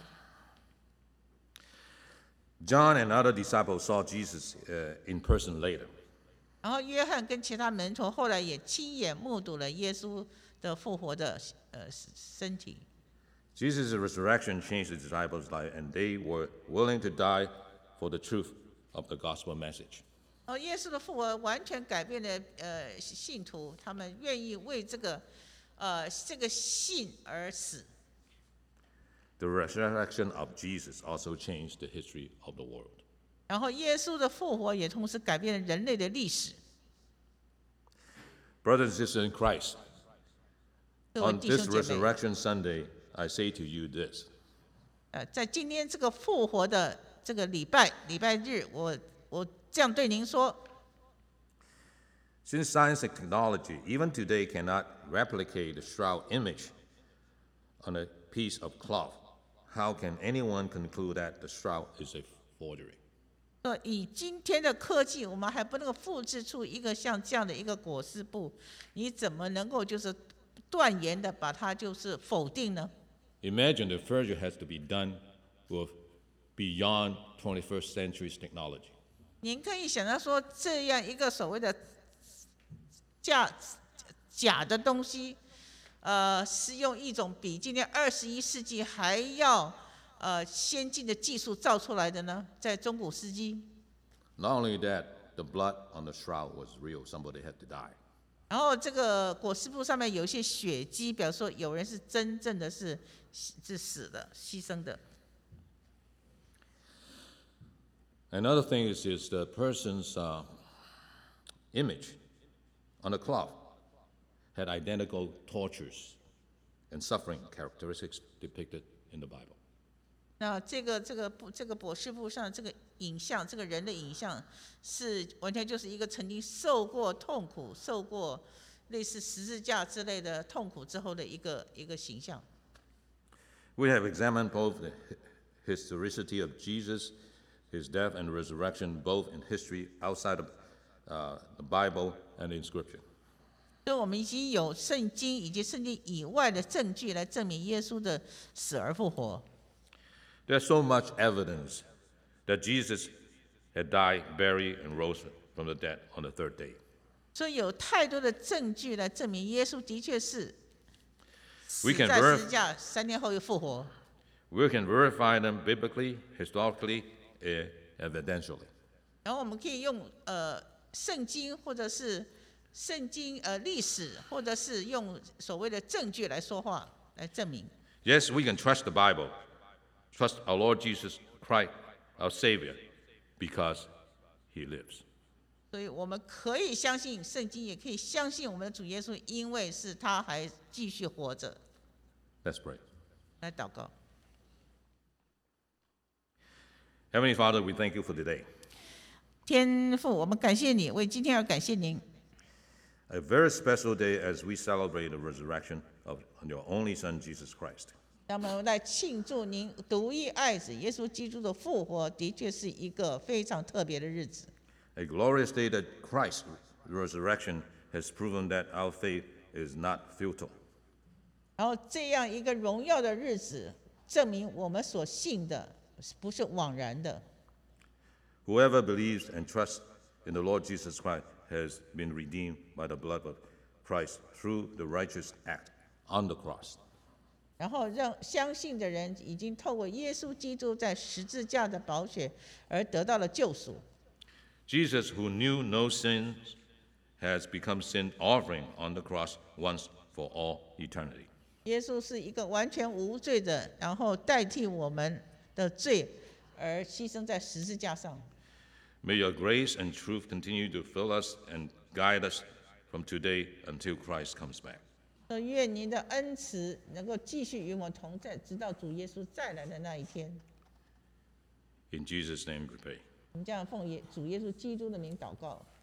John and other disciples saw Jesus uh, in person later. 然后约翰跟其他门徒后来也亲眼目睹了耶稣的复活的呃身体。 Jesus' resurrection changed the disciples' life, and they were willing to die for the truth of the gospel message. 而耶稣的复活完全改变了呃信徒，他们愿意为这个呃这个信而死。 The resurrection of Jesus also changed the history of the world. 然后耶稣的复活也同时改变了人类的历史。 Brothers and sisters in Christ, 各位 on 弟 this 兄姐妹， resurrection Sunday, I say to you this. 呃，在今天这个复活的这个礼拜礼拜日，我我这样对您说： Since science and technology, even today, cannot replicate the shroud image on a piece of cloth, how can anyone conclude that the shroud is a forgery? 说以今天的科技，我们还不能够复制出一个像这样的一个裹尸布，你怎么能够就是断言的把它就是否定呢？ Imagine the forgery has to be done with beyond twenty-first century's technology. 您可以想到说，这样一个所谓的假假的东西，呃，是用一种比今天二十一世纪还要呃先进的技术造出来的呢？在中古世纪。 Not only that, the blood on the shroud was real. Somebody had to die. 然后这个裹尸布上面有一些血迹，表示说有人是真正的是是死的、牺牲的。 Another thing is, is the person's uh, image on the cloth had identical tortures and suffering characteristics depicted in the Bible. 那这个这个布这个裹尸布上这个影像，这个人的影像，是完全就是一个曾经受过痛苦、受过类似十字架之类的痛苦之后的一个一个形象。 We have examined both the historicity of Jesus, his death and resurrection, both in history outside of uh, the Bible and in Scripture. 所以我们已经有圣经以及圣经以外的证据来证明耶稣的死而复活。 There's so much evidence that Jesus had died, buried, and rose from the dead on the third day. 所以有太多的证据来证明耶稣的确是死 We can 在 verif- 十字架，三天后又复活。 We can verify them biblically, historically, eh, evidentially. 然后我们可以用呃圣经或者是圣经呃历史，或者是用所谓的证据来说话来证明。 Yes, we can trust the Bible, trust our Lord Jesus Christ, our Savior, because he lives. 所以我们可以相信圣经，也可以相信我们的主耶稣，因为是他还继续活着。 Let's pray. 来祷告。 Heavenly Father, we thank you for today. 天父，我们感谢你，为今天而感谢您。 A very special day as we celebrate the resurrection of your only Son, Jesus Christ. 让我们来庆祝您独一爱子耶稣基督的复活，的确是一个非常特别的日子。 A glorious day that Christ's resurrection has proven that our faith is not futile. 然后这样一个荣耀的日子，证明我们所信的不是枉然的。 Whoever believes and trusts in the Lord Jesus Christ has been redeemed by the blood of Christ through the righteous act on the cross. 然后让相信的人已经透过耶稣基督在十字架的宝血而得到了救赎。 Jesus, who knew no sins, has become sin offering on the cross once for all eternity. 耶稣是一个完全无罪的，然后代替我们的罪而牺牲在十字架上。 May your grace and truth continue to fill us and guide us from today until Christ comes back. 说愿您的恩慈能够继续与我们同在，直到主耶稣再来的那一天。 In Jesus' name we pray. 我们这样奉耶主耶稣基督的名祷告。